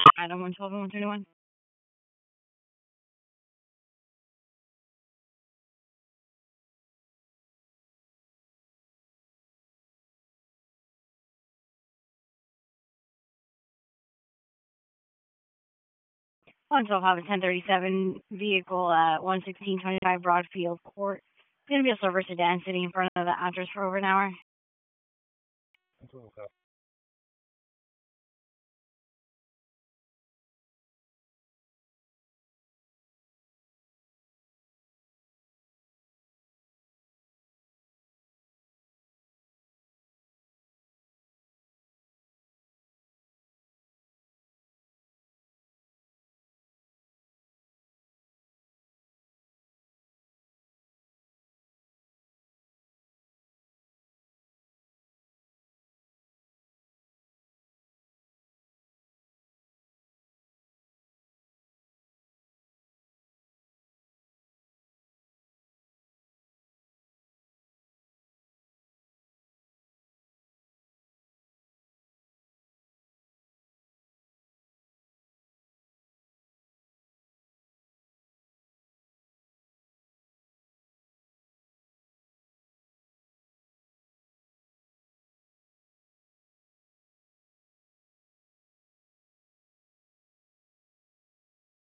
Item 112 and 131. 112 have a 1037 vehicle at 11625 Broadfield Court. It's going to be a silver sedan sitting in front of the address for over an hour.